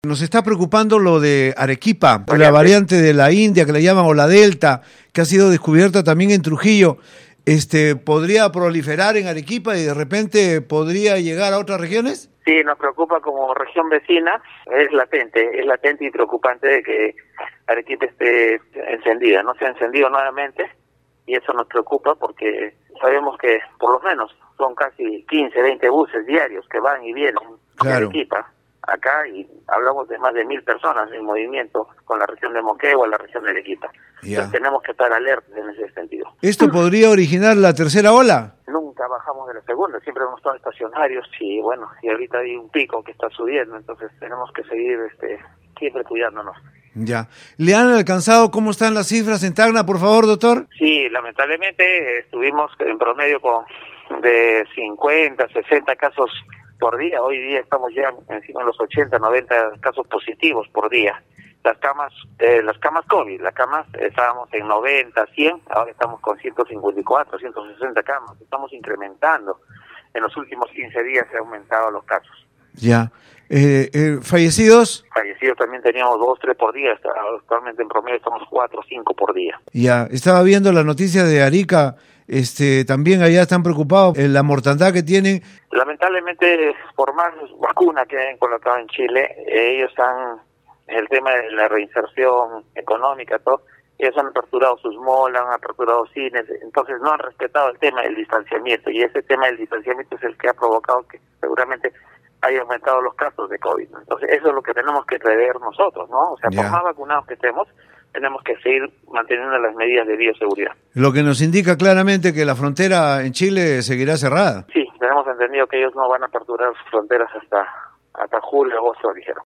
Nos está preocupando lo de Arequipa, la variante de la India que le llaman o la Delta, que ha sido descubierta también en Trujillo. ¿Podría proliferar en Arequipa y de repente podría llegar a otras regiones? Sí, nos preocupa como región vecina, es latente y preocupante de que Arequipa esté encendida, no se ha encendido nuevamente y eso nos preocupa porque sabemos que por lo menos son casi 15, 20 buses diarios que van y vienen de Arequipa acá y hablamos de más de 1.000 personas en movimiento con la región de Moquegua, la región de Arequipa. Entonces tenemos que estar alertas en ese sentido. ¿Esto podría originar la tercera ola? Nunca bajamos de la segunda, siempre hemos estado estacionarios y bueno, y ahorita hay un pico que está subiendo, entonces tenemos que seguir siempre cuidándonos. Ya. ¿Le han alcanzado cómo están las cifras en Tacna, por favor, doctor? Sí, lamentablemente estuvimos en promedio de 50, 60 casos por día. Hoy día estamos ya encima de los 80, 90 casos positivos por día. Las camas COVID, estábamos en 90, 100, ahora estamos con 154, 160 camas. Estamos incrementando. En los últimos 15 días se han aumentado los casos. Ya. ¿Fallecidos? Fallecidos también teníamos 2, 3 por día. Actualmente en promedio estamos 4, 5 por día. Ya. Estaba viendo la noticia de Arica. También allá están preocupados en la mortandad que tienen. Lamentablemente, por más vacuna que hayan colocado en Chile, ellos el tema de la reinserción económica, todo, ellos han aperturado sus malls, han aperturado cines, entonces no han respetado el tema del distanciamiento, y ese tema del distanciamiento es el que ha provocado que seguramente haya aumentado los casos de COVID. Entonces eso es lo que tenemos que prever nosotros, ¿no? O sea, por más vacunados que estemos, tenemos que seguir manteniendo las medidas de bioseguridad. Lo que nos indica claramente que la frontera en Chile seguirá cerrada. Sí, tenemos entendido que ellos no van a aperturar sus fronteras hasta julio, agosto, dijeron.